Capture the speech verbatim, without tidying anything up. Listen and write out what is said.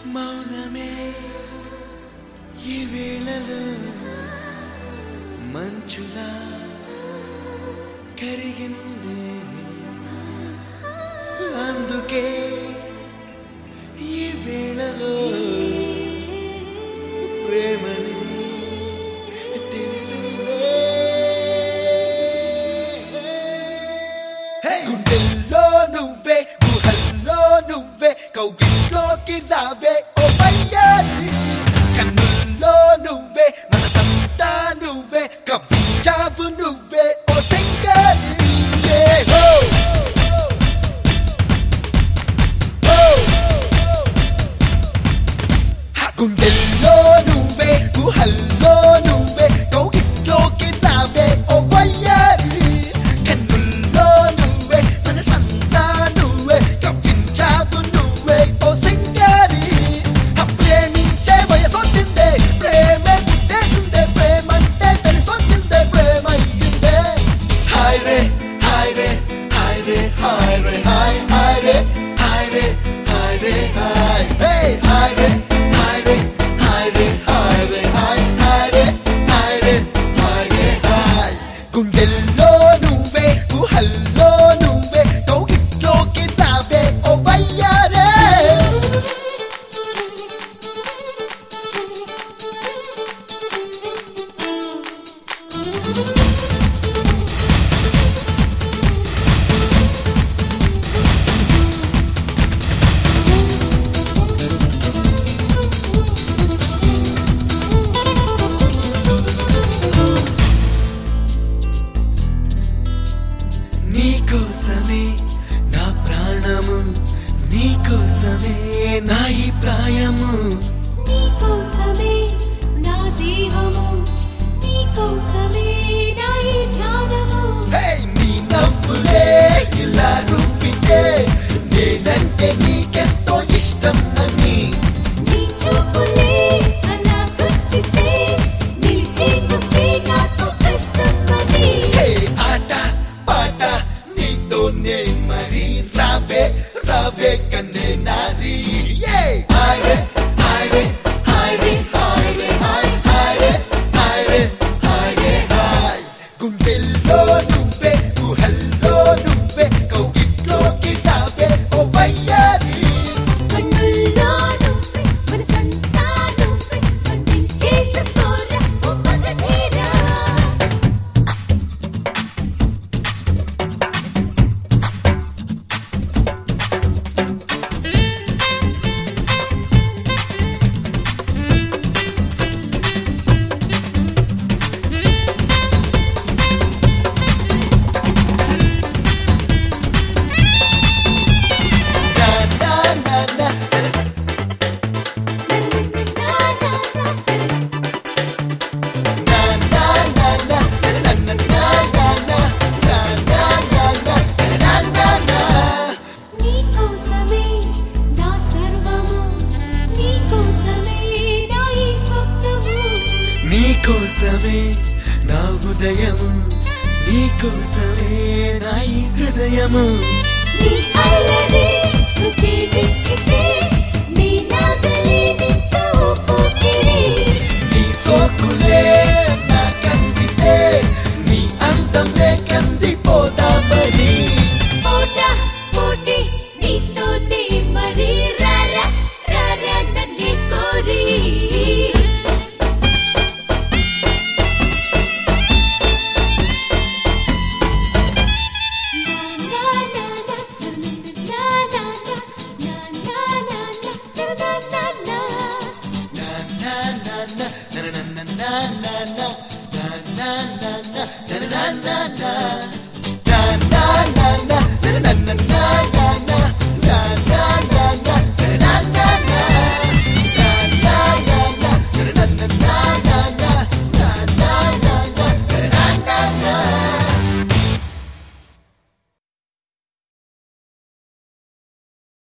మౌనమే ఈ వేళలో మంచులా కరిగింది, అందుకే ఈ వేళలో ప్రేమని తెలిసిందే. గుండెల్లో నువ్వే, గుహల్లో నువ్వే, కౌగిట్లోకి రావే ఓ వయ్యారి. కన్నుల్లో నువ్వే, మనసంతా నువ్వే, కవ్వించావు నువ్వే ఓ సింగారి. గుండెల్లో నువ్వే, గుహల్లో నువ్వే, కౌగిట్లోకి రావే ఓ వయ్యారి. కన్నుల్లో నువ్వే, మనసంతా నువ్వే, కవ్వించావు నువ్వే ఓ సింగారి. ప్రేమించే వయసొచ్చిందే, ప్రేమే పుట్టేసిందే, ప్రేమంటే తెలిసొచ్చిందే, ప్రేమయ్యిందే. హాయ్ రే హాయ్ రే హాయ్ రే హాయ్ రే హాయ్ హాయ్ రే హాయ్ రే హాయ్ రే హాయ్ రే హాయ్ రే హాయ్ రే హాయ్ రే హాయ్ రే హాయ్ హాయ్ రే హాయ్ రే హాయ్ రే హాయ్. గుండెల్లో నువ్వే, గుహల్లో నువ్వే, కౌగిట్లోకి రావే ఓ వయ్యారే. నీకోసమే నా ప్రాణము, నీకోసమే నా ఈ ప్రాయము, నీకోసమే నా దేహము, నీకోసమే నా ఈ ధ్యానము. నీ నవ్వులే ఇలా రూపితే, నేనంటే నీకెంతో ఇష్టం అని. నీ చూపులే అలా గుచ్చితే, నిలిచే నువ్వే నాకు కష్టమని. ఆట పాట నీతోనే మరి, రావే రావే కన్నే నారి. హాయ్ రే హాయ్ రే హాయ్ రే హాయ్ రే హాయ్ హాయ్ రే హాయ్ రే హాయ్ రే హాయ్. గుండెల్లో నువ్వే, గుహల్లో నువ్వే, కౌగిట్లోకి రావే ఓ వయ్యారి. కన్నుల్లో నువ్వే, మనసంతా నువ్వే, పండించేసుకోరా ఓ మగధీరా. నీకోసమే నా సర్వము, నీకోసమే నా ఈ స్వప్నము. నీకోసమే నా ఉదయము, నీకోసమే నా ఈ హృదయము. నీ అల్లరి శృతి విచ్చితే, నీ నాగలి నిత్త ఊపిరి. నీ సోకులే నా కందితే, నీ అందమే కందిపోదామని. పోట పోటీ నీతోనే మరి, రారా రారా నన్నే కోరి. నా నా నా నా నా నా నా నా నా నా నా నా నా. నా నా నా నా నా నా నా నా నా నా నా నా నా నా నా నా నా.